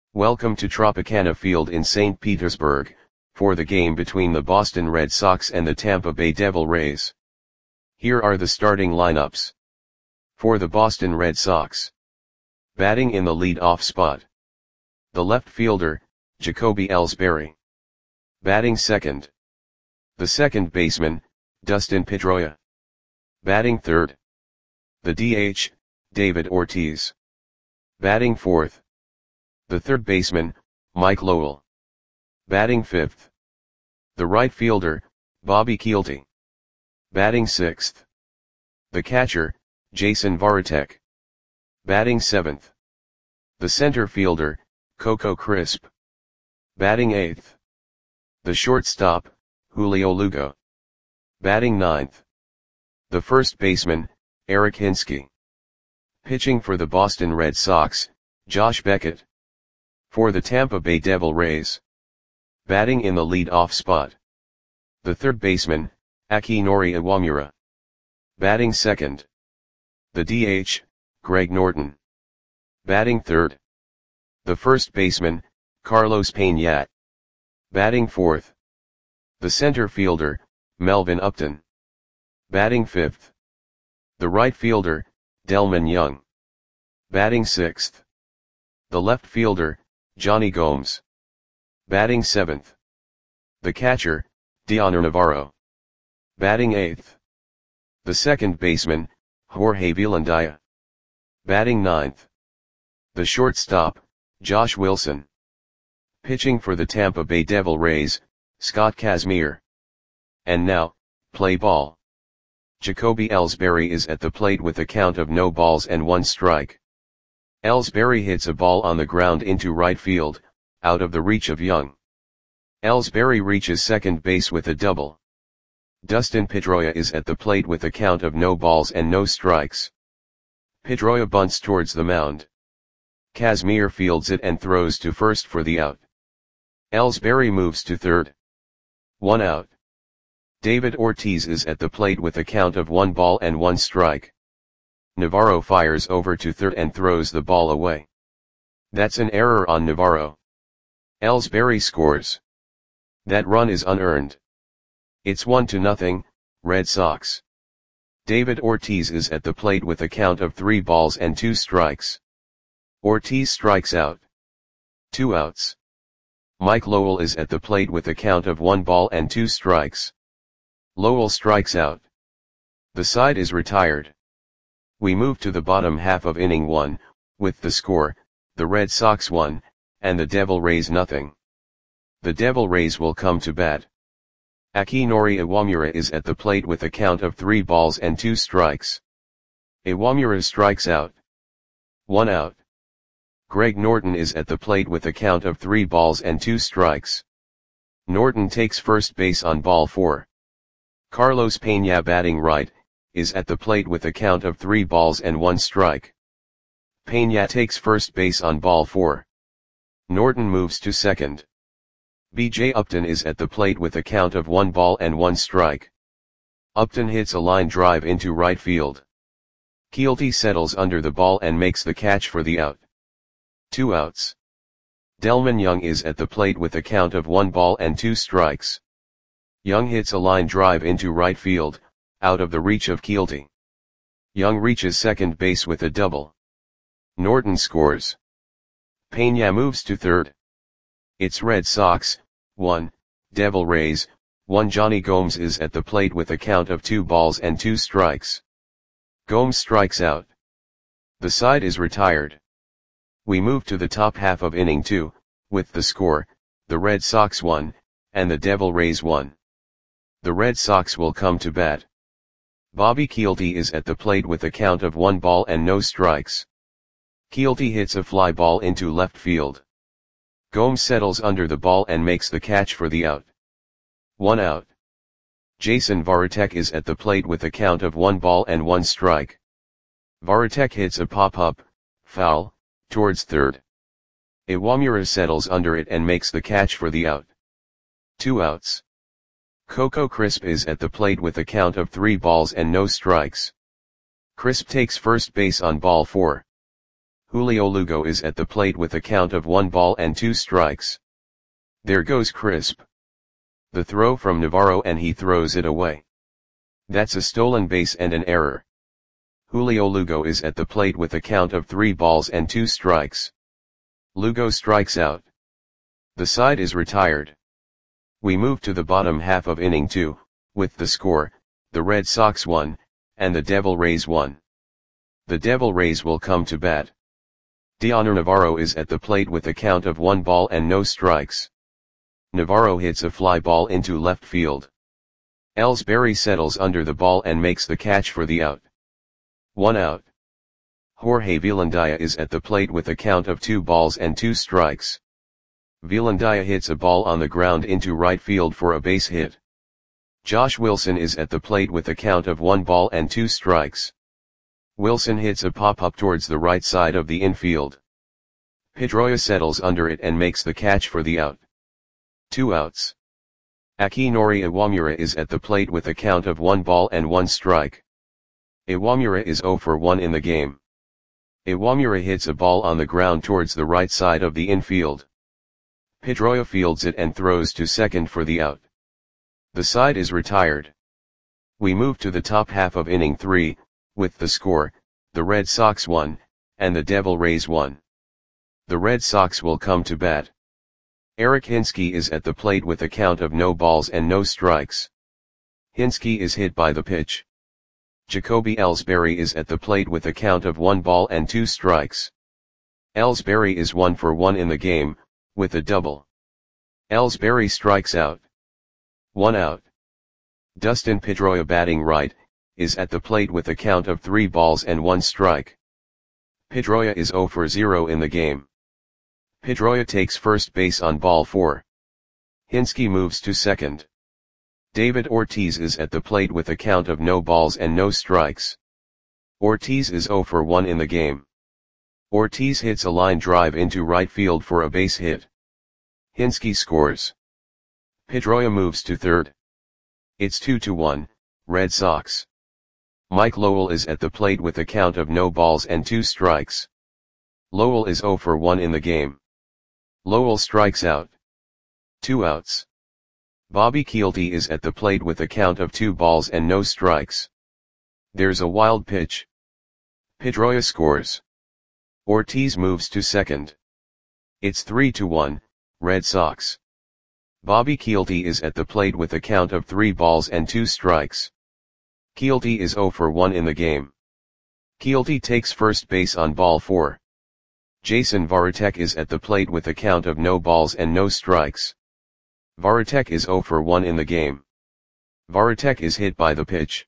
Welcome to Tropicana Field in St. Petersburg, for the game between the Boston Red Sox and the Tampa Bay Devil Rays. Here are the starting lineups. For the Boston Red Sox. Batting in the lead-off spot. The left fielder, Jacoby Ellsbury. Batting second. The second baseman, Dustin Pedroia. Batting third. The DH, David Ortiz. Batting fourth. The third baseman, Mike Lowell. Batting fifth. The right fielder, Bobby Kielty. Batting sixth. The catcher, Jason Varitek. Batting seventh. The center fielder, Coco Crisp. Batting eighth. The shortstop, Julio Lugo. Batting ninth. The first baseman, Eric Hinske. Pitching for the Boston Red Sox, Josh Beckett. For the Tampa Bay Devil Rays. Batting in the lead-off spot. The third baseman, Akinori Iwamura. Batting second. The DH, Greg Norton. Batting third. The first baseman, Carlos Pena. Batting fourth. The center fielder, Melvin Upton. Batting fifth. The right fielder, Delmon Young. Batting sixth. The left fielder, Johnny Gomes. Batting seventh. The catcher, Dioner Navarro. Batting eighth. The second baseman, Jorge Villandia. Batting ninth. The shortstop, Josh Wilson. Pitching for the Tampa Bay Devil Rays, Scott Kazmir. And now, play ball. Jacoby Ellsbury is at the plate with a count of no balls and one strike. Ellsbury hits a ball on the ground into right field, out of the reach of Young. Ellsbury reaches second base with a double. Dustin Pedroia is at the plate with a count of no balls and no strikes. Pedroia bunts towards the mound. Kazmir fields it and throws to first for the out. Ellsbury moves to third. 1 out. David Ortiz is at the plate with a count of 1 ball and 1 strike. Navarro fires over to third and throws the ball away. That's an error on Navarro. Ellsbury scores. That run is unearned. It's 1-0, Red Sox. David Ortiz is at the plate with a count of 3 balls and 2 strikes. Ortiz strikes out. 2 outs. Mike Lowell is at the plate with a count of 1 ball and 2 strikes. Lowell strikes out. The side is retired. We move to the bottom half of inning 1, with the score, the Red Sox 1, and the Devil Rays nothing. The Devil Rays will come to bat. Akinori Iwamura is at the plate with a count of 3 balls and 2 strikes. Iwamura strikes out. 1 out. Greg Norton is at the plate with a count of 3 balls and 2 strikes. Norton takes first base on ball 4. Carlos Pena, batting right, is at the plate with a count of 3 balls and 1 strike. Pena takes first base on ball 4. Norton moves to second. B.J. Upton is at the plate with a count of 1 ball and 1 strike. Upton hits a line drive into right field. Kielty settles under the ball and makes the catch for the out. 2 outs. Delmon Young is at the plate with a count of 1 ball and 2 strikes. Young hits a line drive into right field, out of the reach of Kielty. Young reaches second base with a double. Norton scores. Pena moves to third. It's Red Sox, 1, Devil Rays, 1. Johnny Gomes is at the plate with a count of 2 balls and 2 strikes. Gomes strikes out. The side is retired. We move to the top half of inning 2, with the score, the Red Sox 1, and the Devil Rays 1. The Red Sox will come to bat. Bobby Kielty is at the plate with a count of 1 ball and no strikes. Kielty hits a fly ball into left field. Gomes settles under the ball and makes the catch for the out. 1 out. Jason Varitek is at the plate with a count of 1 ball and 1 strike. Varitek hits a pop-up, foul, towards third. Iwamura settles under it and makes the catch for the out. 2 outs. Coco Crisp is at the plate with a count of 3 balls and no strikes. Crisp takes first base on ball 4. Julio Lugo is at the plate with a count of 1 ball and 2 strikes. There goes Crisp. The throw from Navarro and he throws it away. That's a stolen base and an error. Julio Lugo is at the plate with a count of 3 balls and 2 strikes. Lugo strikes out. The side is retired. We move to the bottom half of inning 2, with the score, the Red Sox 1, and the Devil Rays 1. The Devil Rays will come to bat. Dioner Navarro is at the plate with a count of 1 ball and no strikes. Navarro hits a fly ball into left field. Ellsbury settles under the ball and makes the catch for the out. 1 out. Jorge Velandia is at the plate with a count of 2 balls and 2 strikes. Velandia hits a ball on the ground into right field for a base hit. Josh Wilson is at the plate with a count of 1 ball and 2 strikes. Wilson hits a pop-up towards the right side of the infield. Pedroia settles under it and makes the catch for the out. 2 outs. Akinori Iwamura is at the plate with a count of 1 ball and 1 strike. Iwamura is 0 for 1 in the game. Iwamura hits a ball on the ground towards the right side of the infield. Pedroia fields it and throws to second for the out. The side is retired. We move to the top half of inning 3, with the score, the Red Sox 1, and the Devil Rays 1. The Red Sox will come to bat. Eric Hinske is at the plate with a count of no balls and no strikes. Hinske is hit by the pitch. Jacoby Ellsbury is at the plate with a count of 1 ball and 2 strikes. Ellsbury is 1 for 1 in the game, with a double. Ellsbury strikes out. 1 out. Dustin Pedroia, batting right, is at the plate with a count of 3 balls and 1 strike. Pedroia is 0 for 0 in the game. Pedroia takes first base on ball 4. Hinske moves to second. David Ortiz is at the plate with a count of no balls and no strikes. Ortiz is 0 for 1 in the game. Ortiz hits a line drive into right field for a base hit. Hinske scores. Pedroia moves to third. It's 2-1, Red Sox. Mike Lowell is at the plate with a count of no balls and 2 strikes. Lowell is 0 for 1 in the game. Lowell strikes out. 2 outs. Bobby Kielty is at the plate with a count of 2 balls and no strikes. There's a wild pitch. Pedroia scores. Ortiz moves to second. It's 3-1, Red Sox. Bobby Kielty is at the plate with a count of 3 balls and 2 strikes. Kielty is 0 for 1 in the game. Kielty takes first base on ball 4. Jason Varitek is at the plate with a count of no balls and no strikes. Varitek is 0 for 1 in the game. Varitek is hit by the pitch.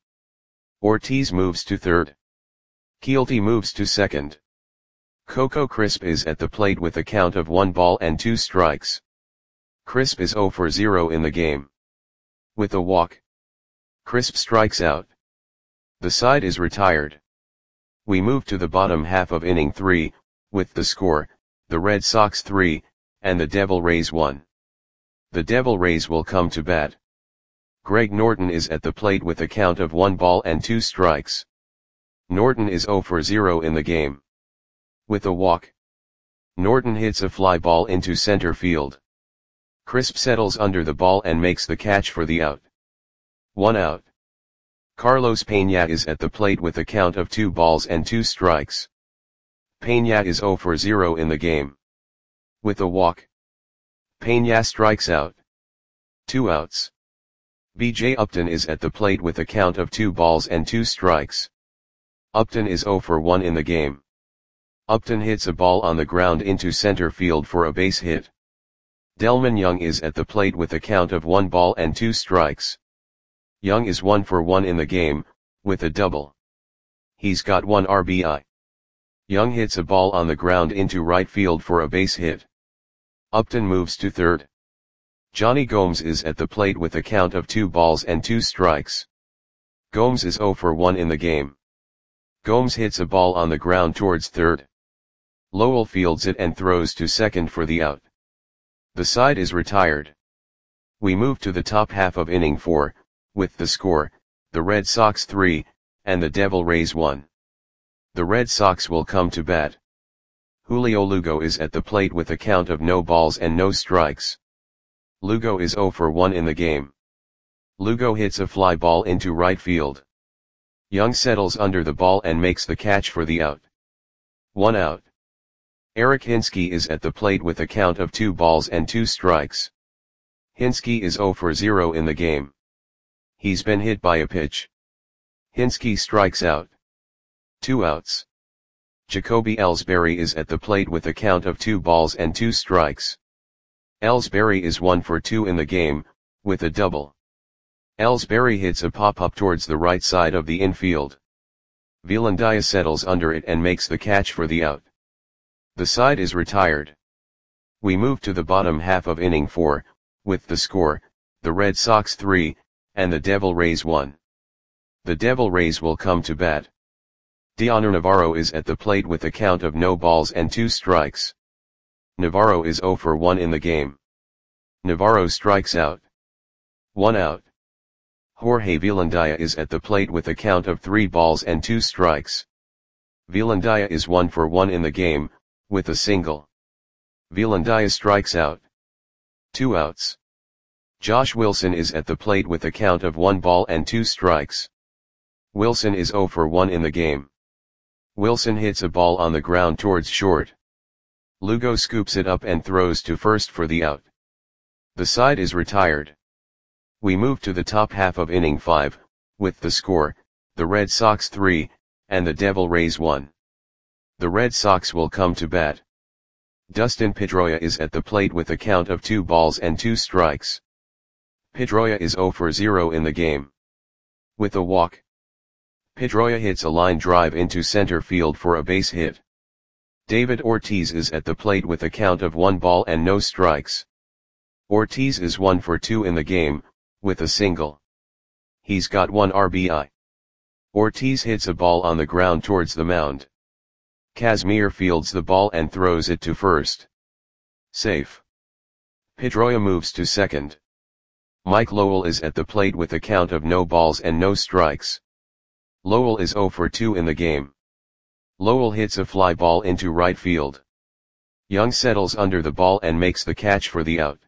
Ortiz moves to third. Kielty moves to second. Coco Crisp is at the plate with a count of 1 ball and 2 strikes. Crisp is 0 for 0 in the game. With a walk, Crisp strikes out. The side is retired. We move to the bottom half of inning 3, with the score, the Red Sox 3, and the Devil Rays 1. The Devil Rays will come to bat. Greg Norton is at the plate with a count of 1 ball and 2 strikes. Norton is 0 for 0 in the game. With a walk, Norton hits a fly ball into center field. Crisp settles under the ball and makes the catch for the out. 1 out. Carlos Peña is at the plate with a count of 2 balls and 2 strikes. Peña is 0 for 0 in the game. With a walk, Peña strikes out. 2 outs. B.J. Upton is at the plate with a count of 2 balls and 2 strikes. Upton is 0 for 1 in the game. Upton hits a ball on the ground into center field for a base hit. Delmon Young is at the plate with a count of 1 ball and 2 strikes. Young is 1 for 1 in the game, with a double. He's got 1 RBI. Young hits a ball on the ground into right field for a base hit. Upton moves to third. Johnny Gomes is at the plate with a count of 2 balls and 2 strikes. Gomes is 0 for 1 in the game. Gomes hits a ball on the ground towards third. Lowell fields it and throws to second for the out. The side is retired. We move to the top half of inning 4, with the score, the Red Sox 3, and the Devil Rays 1. The Red Sox will come to bat. Julio Lugo is at the plate with a count of no balls and no strikes. Lugo is 0 for 1 in the game. Lugo hits a fly ball into right field. Young settles under the ball and makes the catch for the out. 1 out. Eric Hinske is at the plate with a count of 2 balls and 2 strikes. Hinske is 0 for 0 in the game. He's been hit by a pitch. Hinske strikes out. 2 outs. Jacoby Ellsbury is at the plate with a count of 2 balls and 2 strikes. Ellsbury is 1 for 2 in the game, with a double. Ellsbury hits a pop-up towards the right side of the infield. Velandia settles under it and makes the catch for the out. The side is retired. We move to the bottom half of inning 4, with the score, the Red Sox 3, and the Devil Rays 1. The Devil Rays will come to bat. Dioner Navarro is at the plate with a count of no balls and 2 strikes. Navarro is 0 for 1 in the game. Navarro strikes out. 1 out. Jorge Velandia is at the plate with a count of 3 balls and 2 strikes. Velandia is 1 for 1 in the game, with a single. Velandia strikes out. 2 outs. Josh Wilson is at the plate with a count of 1 ball and 2 strikes. Wilson is 0 for 1 in the game. Wilson hits a ball on the ground towards short. Lugo scoops it up and throws to first for the out. The side is retired. We move to the top half of inning 5, with the score, the Red Sox 3, and the Devil Rays 1. The Red Sox will come to bat. Dustin Pedroia is at the plate with a count of 2 balls and 2 strikes. Pedroia is 0 for 0 in the game. With a walk. Pedroia hits a line drive into center field for a base hit. David Ortiz is at the plate with a count of 1 ball and no strikes. Ortiz is 1 for 2 in the game, with a single. He's got 1 RBI. Ortiz hits a ball on the ground towards the mound. Kazmir fields the ball and throws it to first. Safe. Pedroia moves to second. Mike Lowell is at the plate with a count of no balls and no strikes. Lowell is 0 for 2 in the game. Lowell hits a fly ball into right field. Young settles under the ball and makes the catch for the out.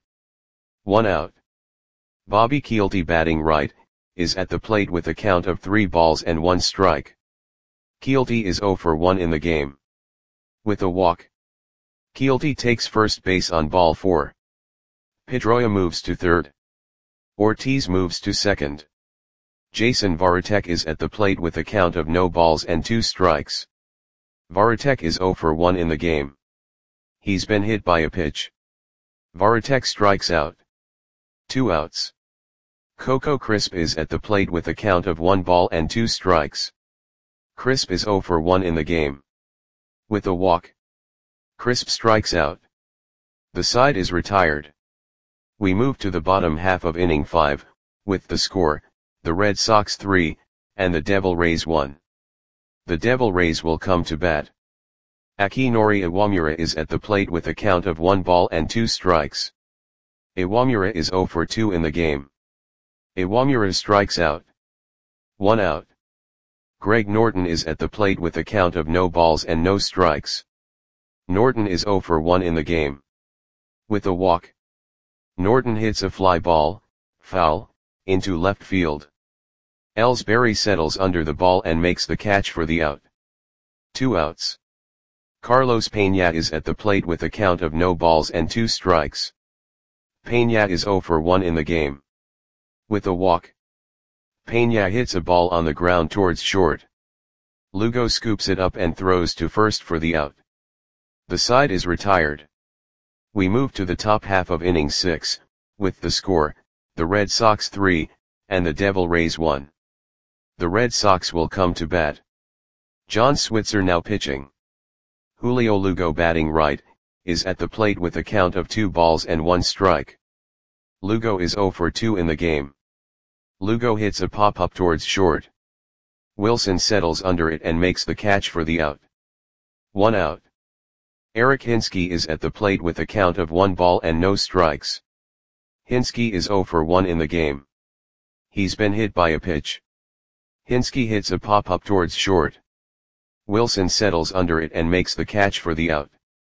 1 out. Bobby Kielty, batting right, is at the plate with a count of 3 balls and 1 strike. Kielty is 0 for 1 in the game. With a walk. Kielty takes first base on ball 4. Pedroia moves to third. Ortiz moves to second. Jason Varitek is at the plate with a count of no balls and 2 strikes. Varitek is 0 for 1 in the game. He's been hit by a pitch. Varitek strikes out. 2 outs. Coco Crisp is at the plate with a count of 1 ball and 2 strikes. Crisp is 0 for 1 in the game. With a walk. Crisp strikes out. The side is retired. We move to the bottom half of inning 5, with the score, the Red Sox 3, and the Devil Rays 1. The Devil Rays will come to bat. Akinori Iwamura is at the plate with a count of 1 ball and 2 strikes. Iwamura is 0 for 2 in the game. Iwamura strikes out. 1 out. Greg Norton is at the plate with a count of no balls and no strikes. Norton is 0 for 1 in the game. With a walk. Norton hits a fly ball, foul, into left field. Ellsbury settles under the ball and makes the catch for the out. 2 outs. Carlos Peña is at the plate with a count of no balls and 2 strikes. Peña is 0 for 1 in the game. With a walk. Peña hits a ball on the ground towards short. Lugo scoops it up and throws to first for the out. The side is retired. We move to the top half of inning 6, with the score, the Red Sox 3, and the Devil Rays 1. The Red Sox will come to bat. John Switzer now pitching. Julio Lugo, batting right, is at the plate with a count of 2 balls and 1 strike. Lugo is 0 for 2 in the game. Lugo hits a pop-up towards short. Wilson settles under it and makes the catch for the out. 1 out. Eric Hinske is at the plate with a count of 1 ball and no strikes. Hinske is 0 for 1 in the game. He's been hit by a pitch. Hinske hits a pop-up towards short. Wilson settles under it and makes the catch for the out.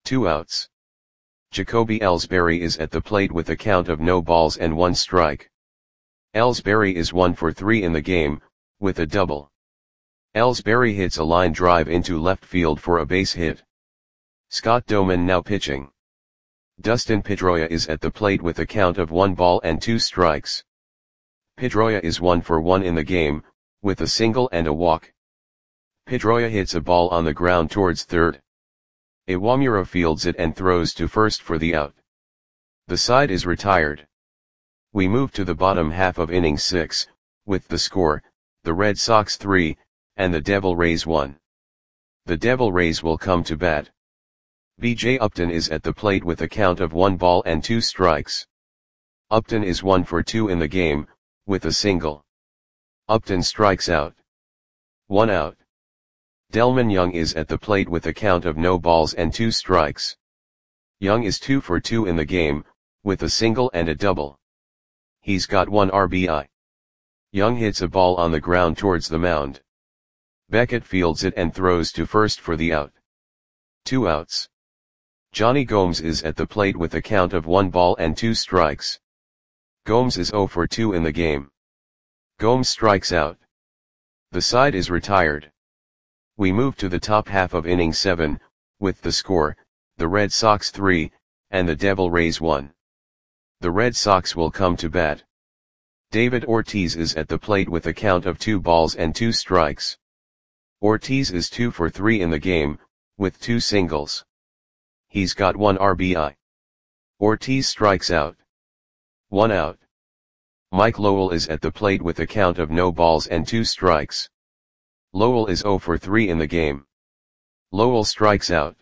2 outs. Jacoby Ellsbury is at the plate with a count of no balls and 1 strike. Ellsbury is 1 for 3 in the game, with a double. Ellsbury hits a line drive into left field for a base hit. Scott Doman now pitching. Dustin Pedroia is at the plate with a count of 1 ball and 2 strikes. Pedroia is 1 for 1 in the game, with a single and a walk. Pedroia hits a ball on the ground towards third. Iwamura fields it and throws to first for the out. The side is retired. We move to the bottom half of inning 6, with the score, the Red Sox 3, and the Devil Rays 1. The Devil Rays will come to bat. B.J. Upton is at the plate with a count of 1 ball and 2 strikes. Upton is 1 for 2 in the game, with a single. Upton strikes out. 1 out. Delmon Young is at the plate with a count of no balls and 2 strikes. Young is 2 for 2 in the game, with a single and a double. He's got 1 RBI. Young hits a ball on the ground towards the mound. Beckett fields it and throws to first for the out. 2 outs. Johnny Gomes is at the plate with a count of 1 ball and 2 strikes. Gomes is 0 for 2 in the game. Gomes strikes out. The side is retired. We move to the top half of inning 7, with the score, the Red Sox 3, and the Devil Rays 1. The Red Sox will come to bat. David Ortiz is at the plate with a count of 2 balls and 2 strikes. Ortiz is 2 for 3 in the game, with 2 singles. He's got 1 RBI. Ortiz strikes out. 1 out. Mike Lowell is at the plate with a count of no balls and 2 strikes. Lowell is 0 for 3 in the game. Lowell strikes out.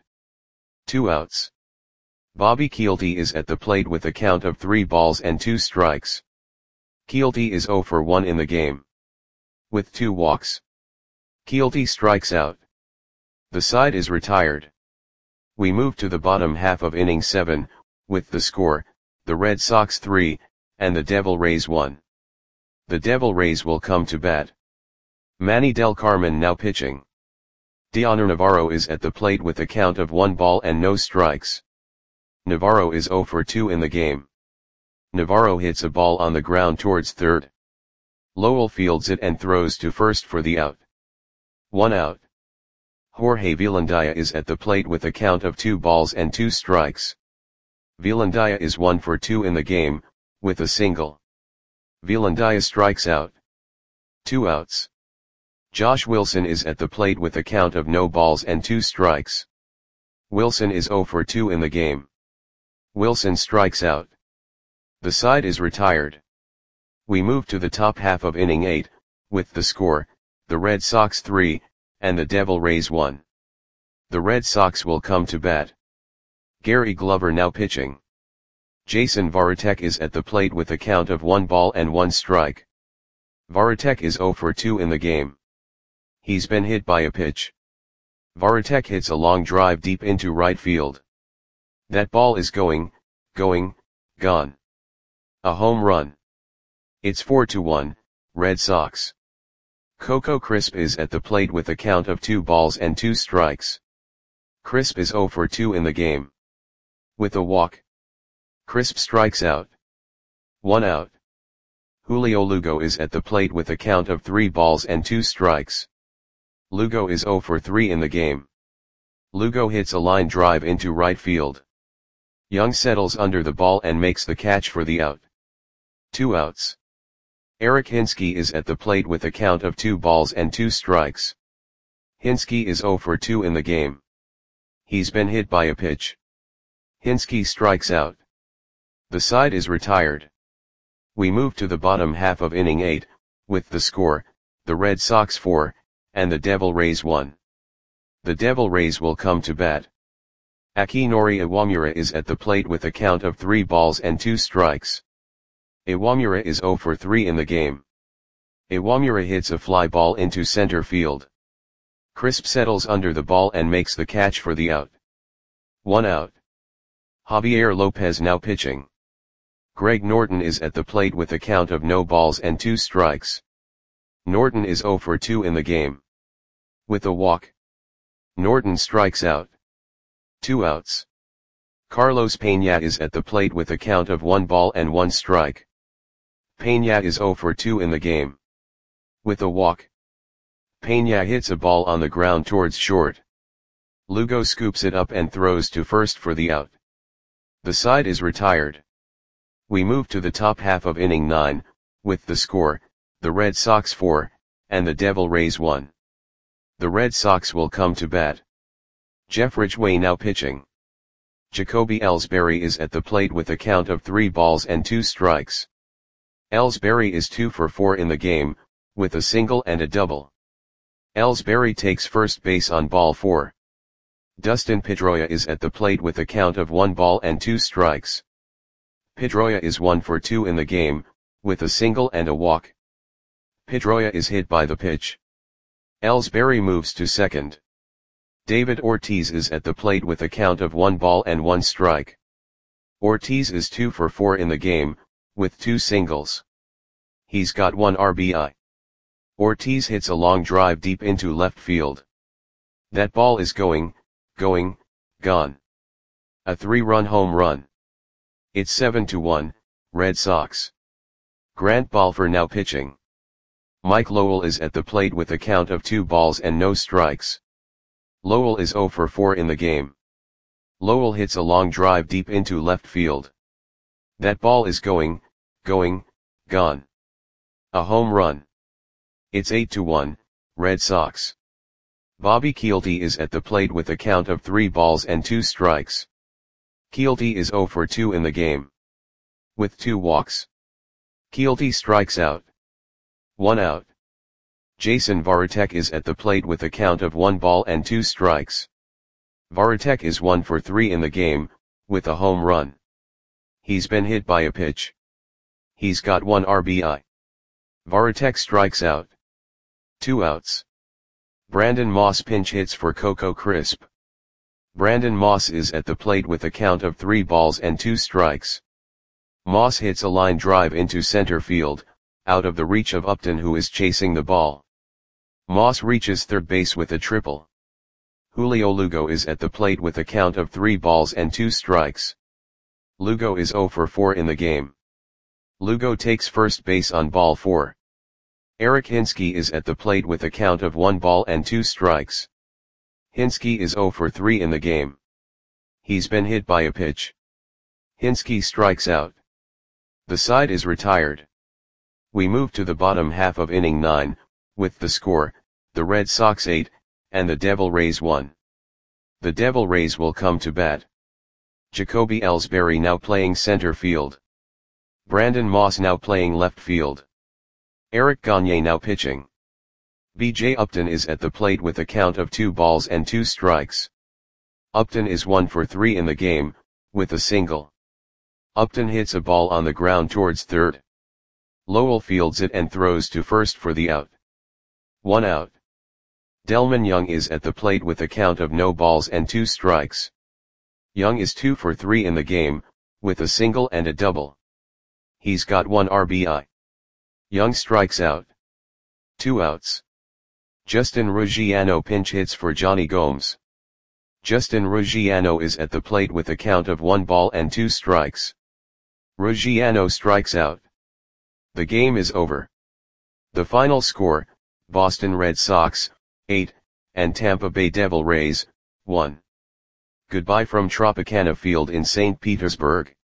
2 outs. Bobby Kielty is at the plate with a count of 3 balls and 2 strikes. Kielty is 0 for 1 in the game. With 2 walks. Kielty strikes out. The side is retired. We move to the bottom half of inning 7, with the score, the Red Sox 3, and the Devil Rays 1. The Devil Rays will come to bat. Manny Del Carmen now pitching. Dioner Navarro is at the plate with a count of 1 ball and no strikes. Navarro is 0 for 2 in the game. Navarro hits a ball on the ground towards third. Lowell fields it and throws to first for the out. 1 out. Jorge Velandia is at the plate with a count of 2 balls and 2 strikes. Velandia is 1 for 2 in the game, with a single. Velandia strikes out. 2 outs. Josh Wilson is at the plate with a count of no balls and 2 strikes. Wilson is 0 for 2 in the game. Wilson strikes out. The side is retired. We move to the top half of inning 8, with the score, the Red Sox 3, and the Devil Rays 1. The Red Sox will come to bat. Gary Glover now pitching. Jason Varitek is at the plate with a count of 1 ball and 1 strike. Varitek is 0 for 2 in the game. He's been hit by a pitch. Varitek hits a long drive deep into right field. That ball is gone. A home run. It's 4-1, Red Sox. Coco Crisp is at the plate with a count of 2 balls and 2 strikes. Crisp is 0 for 2 in the game. With a walk. Crisp strikes out. 1 out. Julio Lugo is at the plate with a count of 3 balls and 2 strikes. Lugo is 0 for 3 in the game. Lugo hits a line drive into right field. Young settles under the ball and makes the catch for the out. 2 outs. Eric Hinske is at the plate with a count of 2 balls and 2 strikes. Hinske is 0 for 2 in the game. He's been hit by a pitch. Hinske strikes out. The side is retired. We move to the bottom half of inning 8, with the score, the Red Sox 4, and the Devil Rays 1. The Devil Rays will come to bat. Akinori Iwamura is at the plate with a count of 3 balls and 2 strikes. Iwamura is 0 for 3 in the game. Iwamura hits a fly ball into center field. Crisp settles under the ball and makes the catch for the out. 1 out. Javier Lopez now pitching. Greg Norton is at the plate with a count of no balls and 2 strikes. Norton is 0 for 2 in the game. With a walk. Norton strikes out. 2 outs. Carlos Peña is at the plate with a count of 1 ball and 1 strike. Peña is 0 for 2 in the game. With a walk, Peña hits a ball on the ground towards short. Lugo scoops it up and throws to first for the out. The side is retired. We move to the top half of inning 9, with the score, the Red Sox 4, and the Devil Rays 1. The Red Sox will come to bat. Jeff Ridgway now pitching. Jacoby Ellsbury is at the plate with a count of 3 balls and 2 strikes. Ellsbury is 2 for 4 in the game, with a single and a double. Ellsbury takes first base on ball 4. Dustin Pedroia is at the plate with a count of 1 ball and 2 strikes. Pedroia is 1 for 2 in the game, with a single and a walk. Pedroia is hit by the pitch. Ellsbury moves to second. David Ortiz is at the plate with a count of 1 ball and 1 strike. Ortiz is 2 for 4 in the game, with 2 singles. He's got 1 RBI. Ortiz hits a long drive deep into left field. That ball is going, gone. A 3-run home run. It's 7-1, Red Sox. Grant Balfour now pitching. Mike Lowell is at the plate with a count of 2 balls and no strikes. Lowell is 0 for 4 in the game. Lowell hits a long drive deep into left field. That ball is going, gone. A home run. It's 8-1, Red Sox. Bobby Kielty is at the plate with a count of 3 balls and 2 strikes. Kielty is 0 for 2 in the game. With 2 walks. Kielty strikes out. 1 out. Jason Varitek is at the plate with a count of 1 ball and 2 strikes. Varitek is 1 for 3 in the game, with a home run. He's been hit by a pitch. He's got 1 RBI. Varitek strikes out. 2 outs. Brandon Moss pinch hits for Coco Crisp. Brandon Moss is at the plate with a count of 3 balls and 2 strikes. Moss hits a line drive into center field, out of the reach of Upton, who is chasing the ball. Moss reaches third base with a triple. Julio Lugo is at the plate with a count of 3 balls and 2 strikes. Lugo is 0 for 4 in the game. Lugo takes first base on ball 4. Eric Hinske is at the plate with a count of 1 ball and 2 strikes. Hinske is 0 for 3 in the game. He's been hit by a pitch. Hinske strikes out. The side is retired. We move to the bottom half of inning 9, with the score, the Red Sox 8, and the Devil Rays 1. The Devil Rays will come to bat. Jacoby Ellsbury now playing center field. Brandon Moss now playing left field. Eric Gagne now pitching. B.J. Upton is at the plate with a count of 2 balls and 2 strikes. Upton is 1 for 3 in the game, with a single. Upton hits a ball on the ground towards third. Lowell fields it and throws to first for the out. 1 out. Delmon Young is at the plate with a count of no balls and 2 strikes. Young is 2 for 3 in the game, with a single and a double. He's got 1 RBI. Young strikes out. 2 outs. Justin Ruggiano pinch hits for Johnny Gomes. Justin Ruggiano is at the plate with a count of 1 ball and 2 strikes. Ruggiano strikes out. The game is over. The final score, Boston Red Sox, 8, and Tampa Bay Devil Rays, 1. Goodbye from Tropicana Field in St. Petersburg.